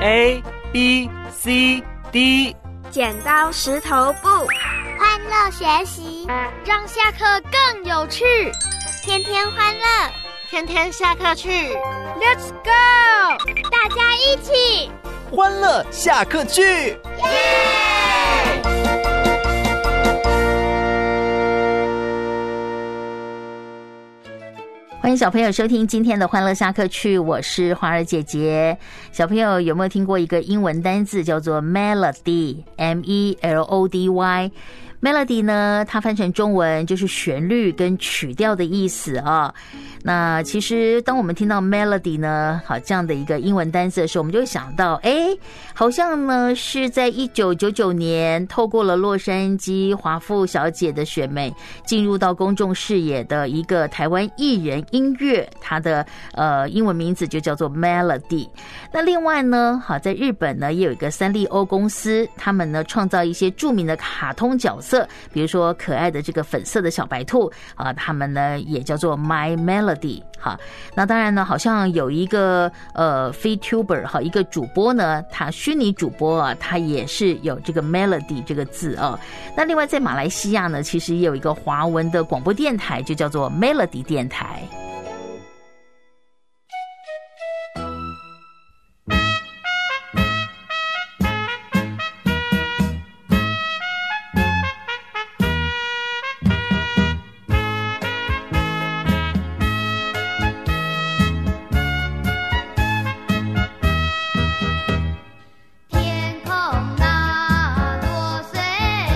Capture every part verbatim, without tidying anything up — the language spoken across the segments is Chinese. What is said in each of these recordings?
A B C D， 剪刀石头布， 欢乐学习， 让下课更有趣， 天天欢乐， 天天下课去 Let's go， 大家一起欢乐下课去，耶！ 欢迎小朋友收听今天的欢乐下课去，我是花儿姐姐。小朋友有没有听过一个英文单字叫做 melody， M E L O D Y。melody 呢，它翻成中文就是旋律跟曲调的意思啊。那其实当我们听到 melody 呢，好这样的一个英文单词的时候，我们就会想到，哎，好像呢是在一九九九年透过了洛杉矶华富小姐的选美，进入到公众视野的一个台湾艺人音乐，它的呃英文名字就叫做 melody。那另外呢，好在日本呢也有一个三丽鸥公司，他们呢创造一些著名的卡通角色。比如说可爱的这个粉色的小白兔啊，他们呢也叫做 My Melody 哈。那当然呢，好像有一个呃 VTuber 哈，一个主播呢，他虚拟主播啊，他也是有这个 Melody 这个字啊。那另外在马来西亚呢，其实也有一个华文的广播电台，就叫做 Melody 电台。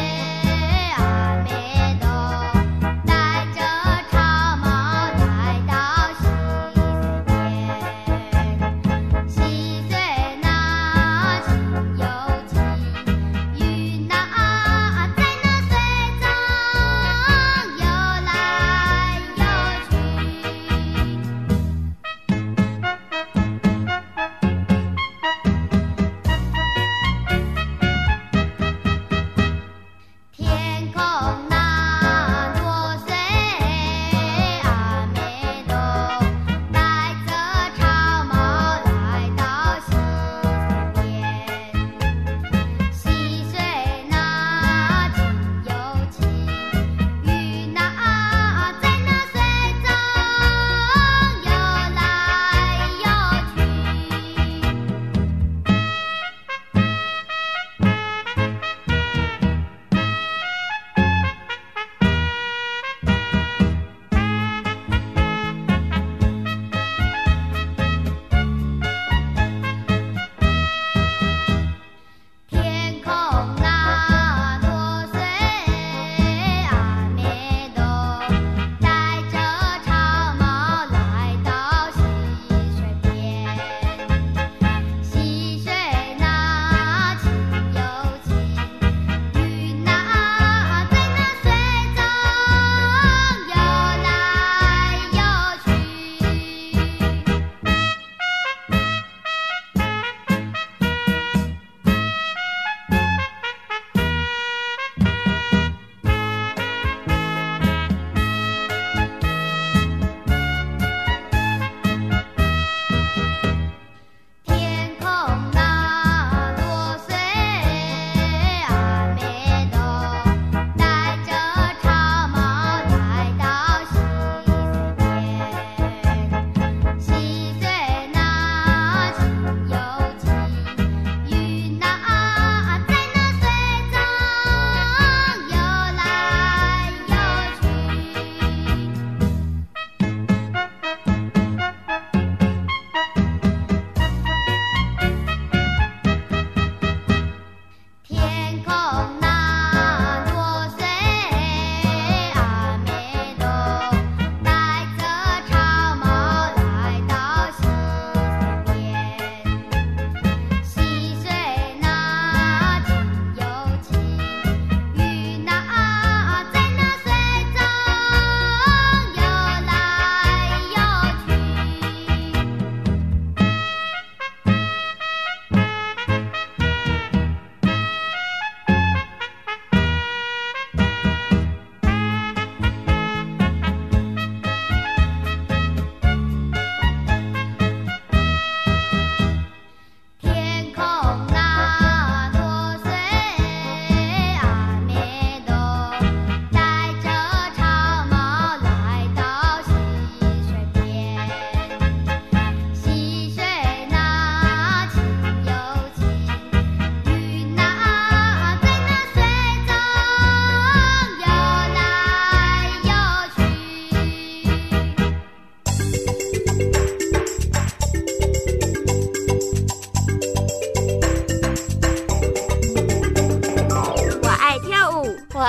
带着长毛，带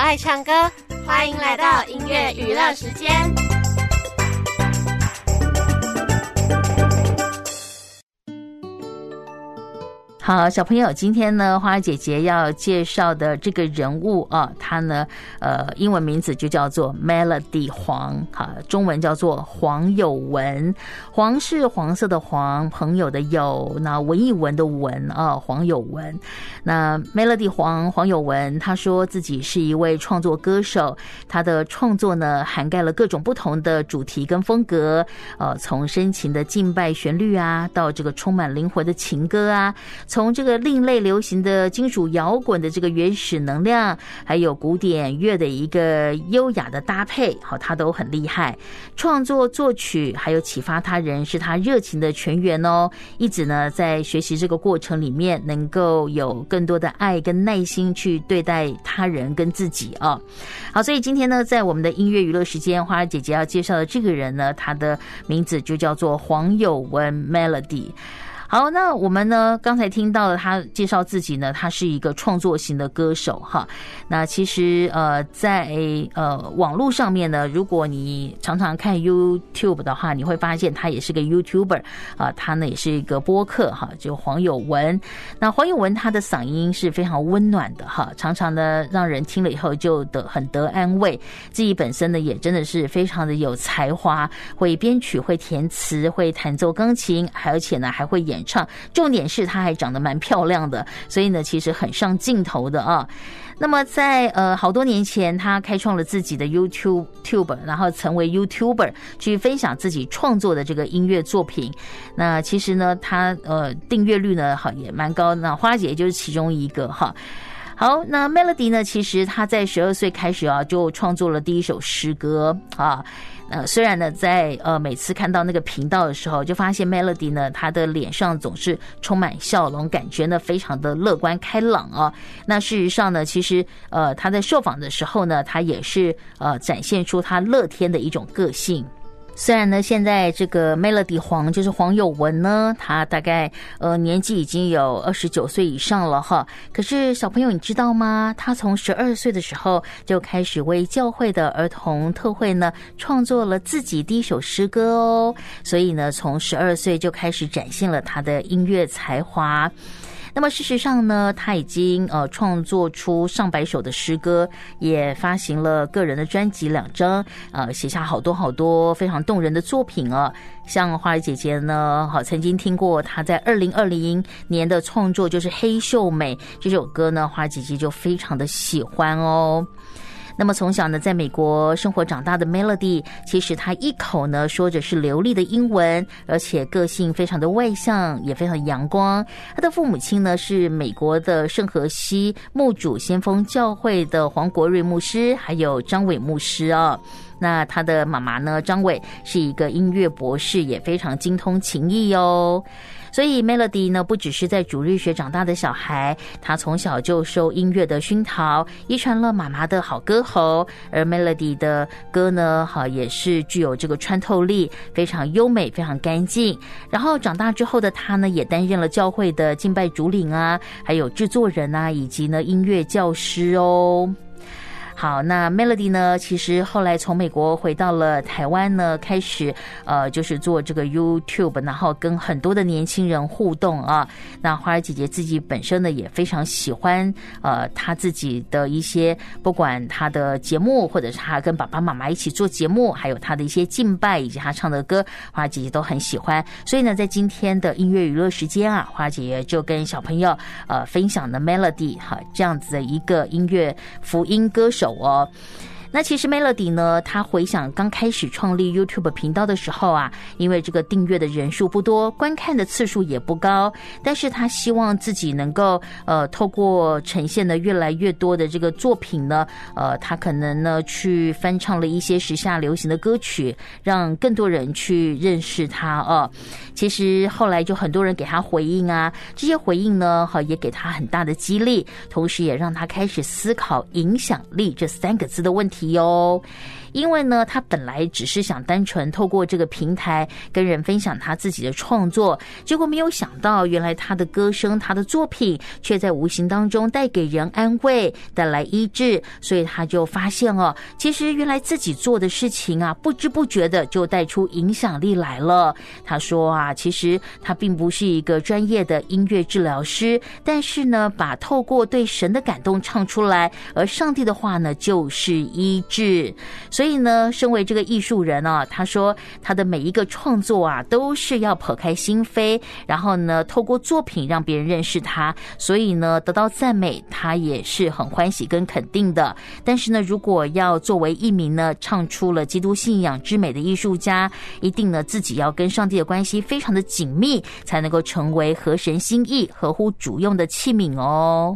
爱唱歌，欢迎来到音乐娱乐时间。 好，小朋友，今天呢，花儿姐姐要介绍的这个人物啊，他呢，呃，英文名字就叫做 Melody 黄，好，中文叫做黄有文。黄是黄色的黄，朋友的友，那文艺文的文啊，黄有文。那 Melody 黄黄有文，他说自己是一位创作歌手，他的创作呢，涵盖了各种不同的主题跟风格，呃，从深情的敬拜旋律啊，到这个充满灵魂的情歌啊。从这个另类流行的金属摇滚的这个原始能量，还有古典乐的一个优雅的搭配，好，他都很厉害。创作作曲还有启发他人是他热情的泉源哦。一直呢在学习这个过程里面，能够有更多的爱跟耐心去对待他人跟自己啊。好，所以今天呢，在我们的音乐娱乐时间，花儿姐姐要介绍的这个人呢，他的名字就叫做黄有文 Melody。好，那我们呢刚才听到了他介绍自己呢，他是一个创作型的歌手哈。那其实呃在呃网络上面呢，如果你常常看 YouTube 的话，你会发现他也是个 YouTuber 啊，他呢也是一个播客哈，就黄有文。那黄有文他的嗓音是非常温暖的哈，常常呢让人听了以后就得很得安慰。自己本身呢也真的是非常的有才华，会编曲，会填词，会弹奏钢琴，而且呢还会演唱，重点是她还长得蛮漂亮的，所以呢其实很上镜头的啊。那么在呃好多年前，她开创了自己的 YouTube， 然后成为 YouTuber， 去分享自己创作的这个音乐作品。那其实呢，她呃订阅率呢好也蛮高，那花姐就是其中一个哈。好，那 Melody 呢，其实她在十二岁开始啊，就创作了第一首诗歌啊。呃，虽然呢，在呃每次看到那个频道的时候，就发现 Melody 呢，她的脸上总是充满笑容，感觉呢非常的乐观开朗啊。那事实上呢，其实呃她在受访的时候呢，她也是呃展现出她乐天的一种个性。虽然呢，现在这个 Melody 黄就是黄有文呢，他大概呃年纪已经有二十九岁以上了哈。可是小朋友，你知道吗？他从十二岁的时候就开始为教会的儿童特会呢创作了自己第一首诗歌哦。所以呢，从十二岁就开始展现了他的音乐才华。那么事实上呢，他已经呃创作出上百首的诗歌，也发行了个人的专辑两张，呃写下好多好多非常动人的作品啊。像花儿姐姐呢，好曾经听过他在二零二零年的创作，就是《黑秀美》这首歌呢，花儿姐姐就非常的喜欢哦。那么从小呢，在美国生活长大的 Melody， 其实她一口呢说着是流利的英文，而且个性非常的外向，也非常阳光。她的父母亲呢是美国的圣荷西牧主先锋教会的黄国瑞牧师，还有张伟牧师啊。那他的妈妈呢，张伟是一个音乐博士，也非常精通琴艺哦。所以 Melody 呢，不只是在主日学长大的小孩，他从小就受音乐的熏陶，遗传了妈妈的好歌喉。而 Melody 的歌呢，好也是具有这个穿透力，非常优美，非常干净。然后长大之后的他呢，也担任了教会的敬拜主领啊，还有制作人啊，以及呢音乐教师哦。好，那 Melody 呢，其实后来从美国回到了台湾呢，开始呃就是做这个 YouTube， 然后跟很多的年轻人互动啊。那花儿姐姐自己本身呢也非常喜欢呃她自己的一些，不管她的节目，或者是她跟爸爸妈妈一起做节目，还有她的一些敬拜以及她唱的歌，花儿姐姐都很喜欢。所以呢，在今天的音乐娱乐时间啊，花儿姐姐就跟小朋友呃分享了 Melody 哈这样子的一个音乐福音歌手哦。那其实 Melody 呢，她回想刚开始创立 YouTube 频道的时候啊，因为这个订阅的人数不多，观看的次数也不高，但是她希望自己能够呃透过呈现的越来越多的这个作品呢，呃她可能呢去翻唱了一些时下流行的歌曲，让更多人去认识她哦。其实后来就很多人给她回应啊，这些回应呢也给她很大的激励，同时也让她开始思考影响力这三个字的问题哟。 因为呢，他本来只是想单纯透过这个平台跟人分享他自己的创作，结果没有想到，原来他的歌声、他的作品却在无形当中带给人安慰，带来医治，所以他就发现哦，其实原来自己做的事情啊，不知不觉的就带出影响力来了。他说啊，其实他并不是一个专业的音乐治疗师，但是呢，把透过对神的感动唱出来，而上帝的话呢，就是医治。所以呢，身为这个艺术人啊，他说他的每一个创作啊，都是要剖开心扉，然后呢，透过作品让别人认识他，所以呢，得到赞美，他也是很欢喜跟肯定的。但是呢，如果要作为一名呢，唱出了基督信仰之美的艺术家，一定呢，自己要跟上帝的关系非常的紧密，才能够成为合神心意、合乎主用的器皿哦。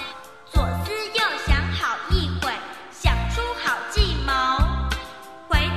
回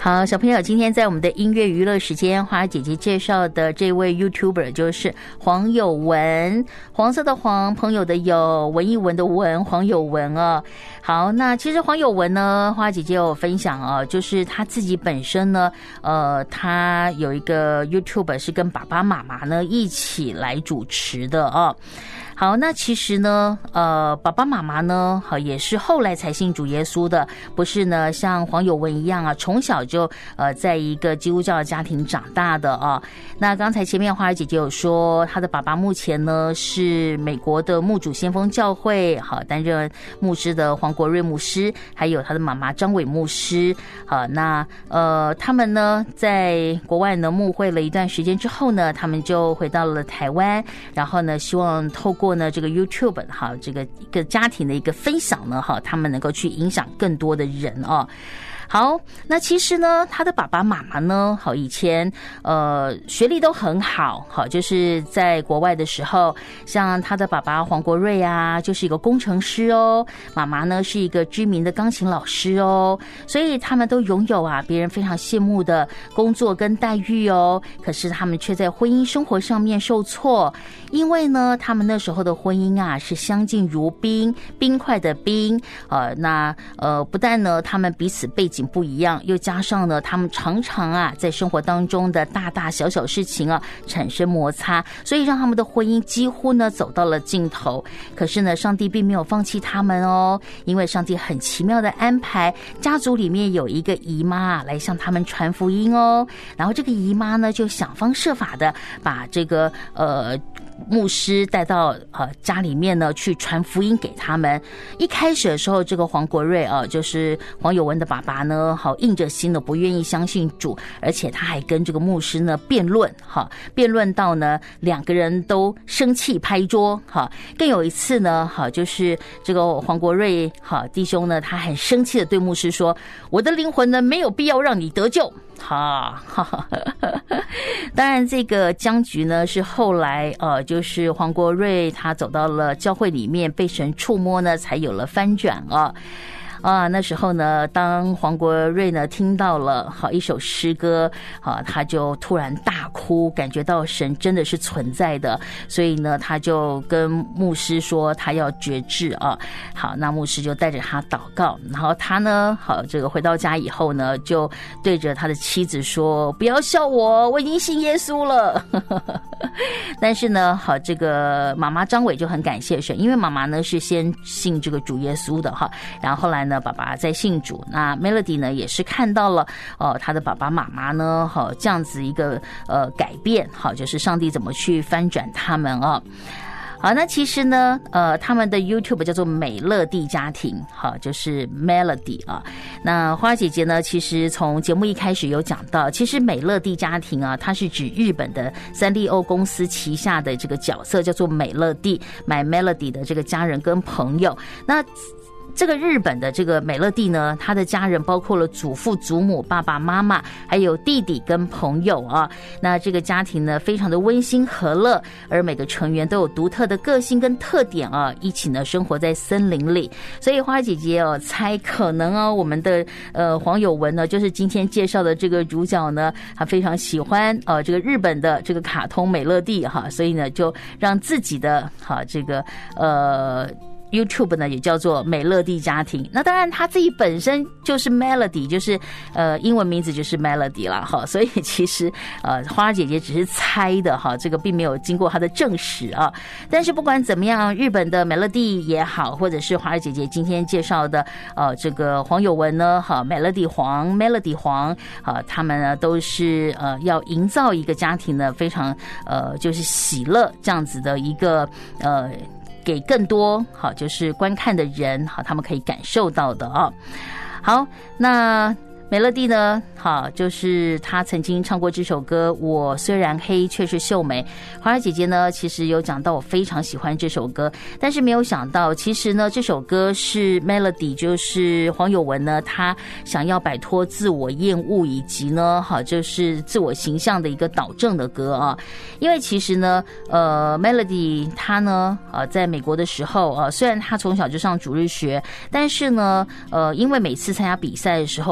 好，小朋友，今天在我们的音乐娱乐时间，花儿姐姐介绍的这位 YouTuber 就是黄有文，黄色的黄，朋友的友，文艺文的文，黄有文哦。好，那其实黄有文呢，花儿姐姐有分享哦，就是他自己本身呢，呃，他有一个 YouTuber 是跟爸爸妈妈呢一起来主持的哦。好，那其实呢，呃，爸爸妈妈呢，好也是后来才信主耶稣的，不是呢像黄有文一样啊，从小就呃在一个基督教的家庭长大的啊。那刚才前面花儿姐姐有说，她的爸爸目前呢是美国的牧主先锋教会好担任牧师的黄国瑞牧师，还有他的妈妈张伟牧师。好，那呃他们呢在国外呢牧会了一段时间之后呢，他们就回到了台湾，然后呢希望透过呢这个 YouTube 哈，这个一个家庭的一个分享呢哈，他们能够去影响更多的人哦。好，那其实呢，他的爸爸妈妈呢，好以前呃学历都很好，好就是在国外的时候，像他的爸爸黄国瑞啊，就是一个工程师哦，妈妈呢是一个知名的钢琴老师哦，所以他们都拥有啊别人非常羡慕的工作跟待遇哦，可是他们却在婚姻生活上面受挫，因为呢，他们那时候的婚姻啊是相敬如宾，冰块的冰，呃，那呃不但呢他们彼此背景不一样，又加上呢他们常常啊在生活当中的大大小小事情啊产生摩擦，所以让他们的婚姻几乎呢走到了尽头。可是呢上帝并没有放弃他们哦，因为上帝很奇妙的安排，家族里面有一个姨妈来向他们传福音哦，然后这个姨妈呢就想方设法的把这个呃牧师带到呃家里面呢去传福音给他们。一开始的时候，这个黄国瑞啊，就是黄有文的爸爸呢，好硬着心的不愿意相信主，而且他还跟这个牧师呢辩论，哈，辩论到呢两个人都生气拍桌，哈。更有一次呢，好就是这个黄国瑞哈弟兄呢，他很生气的对牧师说：“我的灵魂呢没有必要让你得救。”哈，哈哈，当然这个僵局呢是后来呃，就是黄国瑞他走到了教会里面，被神触摸呢，才有了翻转啊。啊，那时候呢，当黄国瑞呢听到了好一首诗歌，啊，他就突然大哭，感觉到神真的是存在的，所以呢，他就跟牧师说他要决志啊。好，那牧师就带着他祷告，然后他呢，好这个回到家以后呢，就对着他的妻子说：“不要笑我，我已经信耶稣了。”但是呢，好这个妈妈张伟就很感谢神，因为妈妈呢是先信这个主耶稣的哈，然后后来呢，爸爸在信主，那 Melody 呢也是看到了哦，他的爸爸妈妈呢，好这样子一个呃改变，好就是上帝怎么去翻转他们啊。好，那其实呢，呃，他们的 YouTube 叫做美乐蒂家庭，好，就是 Melody 啊。那花姐姐呢，其实从节目一开始有讲到，其实美乐蒂家庭啊，它是指日本的三丽鸥公司旗下的这个角色，叫做美乐蒂 ，My Melody 的这个家人跟朋友。那这个日本的这个美乐蒂呢，他的家人包括了祖父、祖母、爸爸妈妈，还有弟弟跟朋友啊。那这个家庭呢，非常的温馨和乐，而每个成员都有独特的个性跟特点啊，一起呢生活在森林里。所以花姐姐哦，猜可能哦，我们的呃黄有文呢，就是今天介绍的这个主角呢，他非常喜欢呃这个日本的这个卡通美乐蒂哈，所以呢就让自己的哈这个呃。YouTube 呢也叫做美乐蒂家庭，那当然他自己本身就是 Melody， 就是呃英文名字就是 Melody 啦哈，所以其实呃花儿姐姐只是猜的哈，这个并没有经过她的证实啊。但是不管怎么样，日本的美乐蒂也好，或者是花儿姐姐今天介绍的呃这个黄有文呢哈，美乐蒂黄 Melody 黄啊，他们呢都是呃要营造一个家庭呢非常呃就是喜乐这样子的一个呃。给更多好就是观看的人好，他们可以感受到的啊。好，那美乐蒂呢，好，就是她曾经唱过这首歌《我虽然黑却是秀美》。花儿姐姐呢，其实有讲到我非常喜欢这首歌，但是没有想到，其实呢，这首歌是 Melody， 就是黄有文呢，他想要摆脱自我厌恶以及呢，好，就是自我形象的一个导正的歌啊。因为其实呢，呃 ，Melody 她呢，呃，在美国的时候啊，虽然她从小就上主日学，但是呢，呃，因为每次参加比赛的时候不理想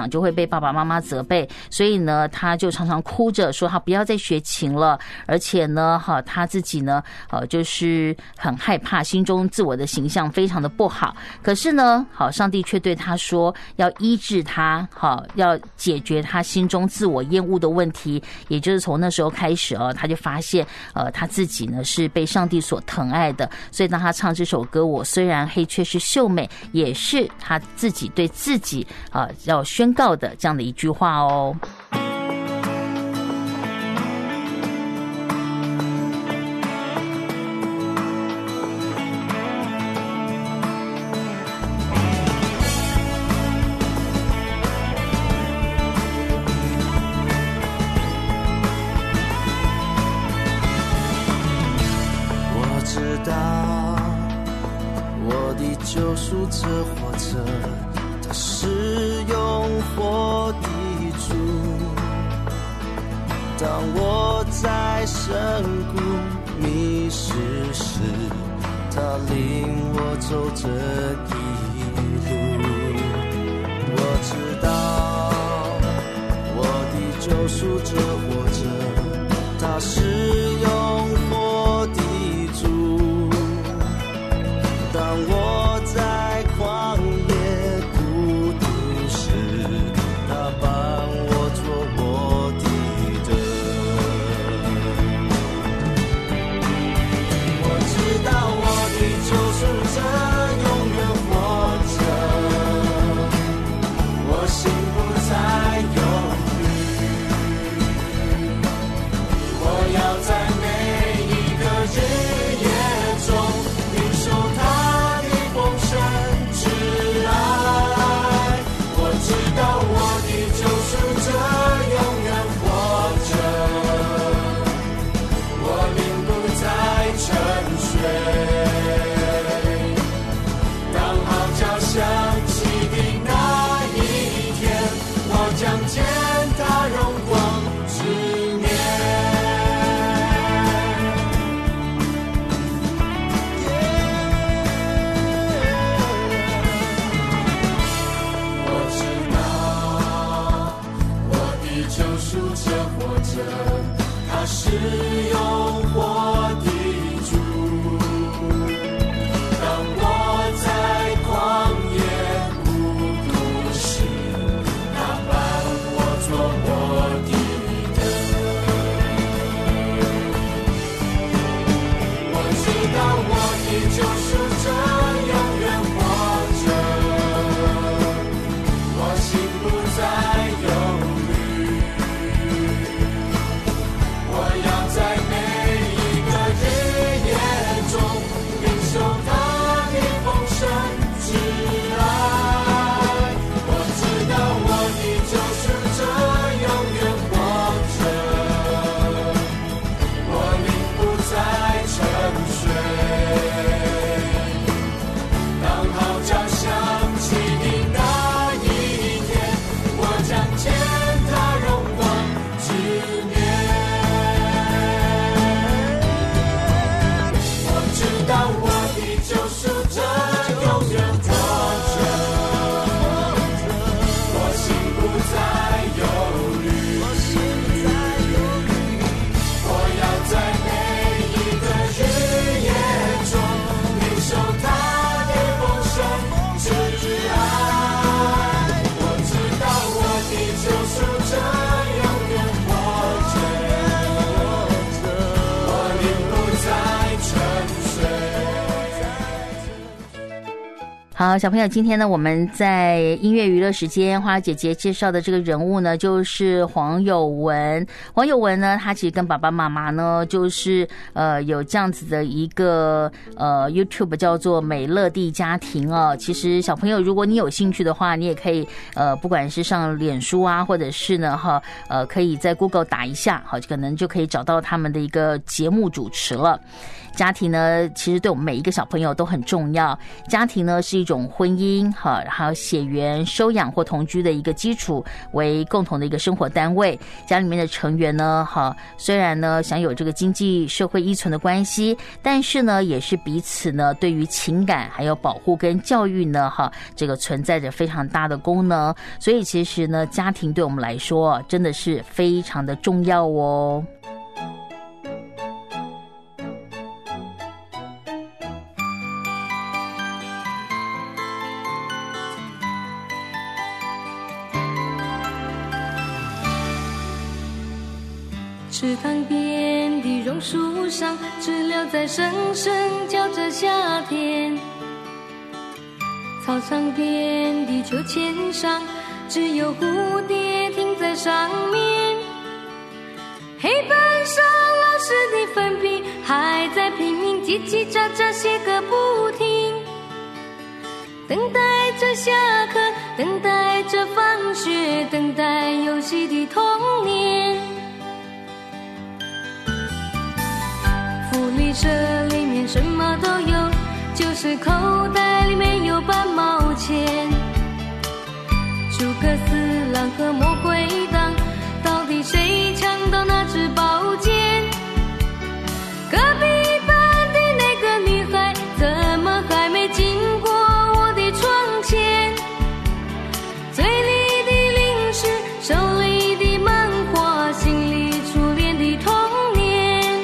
讲就会被爸爸妈妈责备，所以呢他就常常哭着说他不要再学琴了，而且呢哈他自己呢呃就是很害怕，心中自我的形象非常的不好。可是呢好上帝却对他说要医治他，好要解决他心中自我厌恶的问题。也就是从那时候开始哦，他就发现呃他自己呢是被上帝所疼爱的，所以当他唱这首歌我虽然黑却是秀美，也是他自己对自己啊、呃、要宣告的这样的一句话哦。 救赎者活着，他是永活的主。当我在深谷迷失时，他领我走这一路。我知道我的救赎者活着，他是永活的主。当我在旷野孤独时，他伴我做我的灯。我知道我的救赎者永远活着，我心不再忧虑。我要在每一个日夜中领受他的丰盛之爱。我知道我的救赎者永远活着，我灵不再沉睡。当号角响起的那一天，我将见他荣光之面。我知道我的救赎者活着，他是永活的主。当我在旷野孤独时，他伴我做我的灯。我知道我的救赎者永远活着，我心不再忧虑。我要在每一个日夜中领受他的丰盛之爱。我知道我的救赎者永远活着，我灵不再沉睡。当号角响起的那一天，我将见他荣光之面。我知道我的救赎者永远活着，我心不再忧虑。我要在每一个日夜中领受他的丰盛之爱。我知道我的救赎者永远活着，我灵不再沉睡。 好，小朋友，今天呢，我们在音乐娱乐时间，花姐姐介绍的这个人物呢，就是黄友文。黄友文呢，他其实跟爸爸妈妈呢，就是呃有这样子的一个呃 YouTube 叫做美乐蒂家庭哦。其实小朋友，如果你有兴趣的话，你也可以呃，不管是上脸书啊，或者是呢哈呃，可以在 Google 打一下，好，可能就可以找到他们的一个节目主持了。 家庭呢，其实对我们每一个小朋友都很重要。家庭呢是一种婚姻哈，还有血缘、收养或同居的一个基础，为共同的一个生活单位。家里面的成员呢，哈，虽然呢享有这个经济社会依存的关系，但是呢也是彼此呢对于情感还有保护跟教育呢，哈，这个存在着非常大的功能。所以其实呢，家庭对我们来说真的是非常的重要哦。 池塘边的榕树上，知了在声声叫着夏天。操场边的秋千上，只有蝴蝶停在上面。黑板上老师的粉笔还在拼命叽叽喳喳写个不停，等待着下课，等待着放学，等待游戏的童年。福利社里面什么都有，就是口袋里面有半毛钱。诸葛四郎和魔鬼党，到底谁抢到那支宝剑？隔壁班的那个女孩，怎么还没经过我的窗前？嘴里的零食，手里的漫画，心里初恋的童年。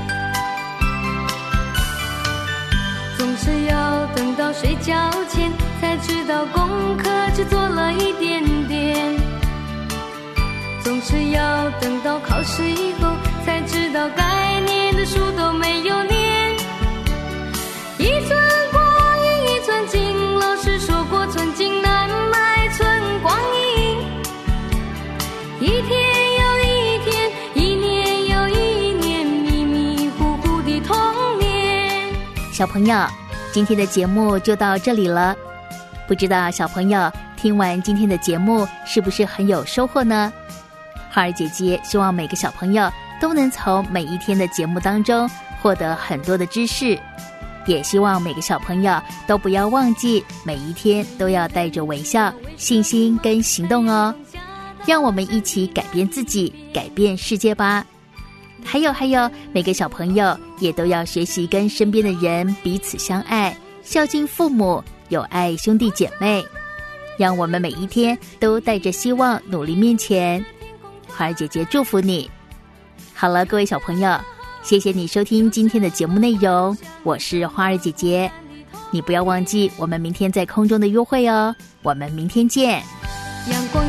总是要等到睡觉前才知道功课只做了一点点，总是要等到考试以后才知道该念的书都没有念。一寸光阴一寸金，老师说过寸金难买寸光阴。一天又一天，一年又一年，迷迷糊糊的童年。 小朋友，今天的节目就到这里了。不知道小朋友听完今天的节目是不是很有收获呢？花儿姐姐希望每个小朋友都能从每一天的节目当中获得很多的知识，也希望每个小朋友都不要忘记每一天都要带着微笑、信心跟行动哦。让我们一起改变自己，改变世界吧。还有还有，每个小朋友也都要学习跟身边的人彼此相爱，孝敬父母，友爱兄弟姐妹。让我们每一天都带着希望努力面前。花儿姐姐祝福你。好了，各位小朋友，谢谢你收听今天的节目内容，我是花儿姐姐。你不要忘记我们明天在空中的约会哦，我们明天见。 阳光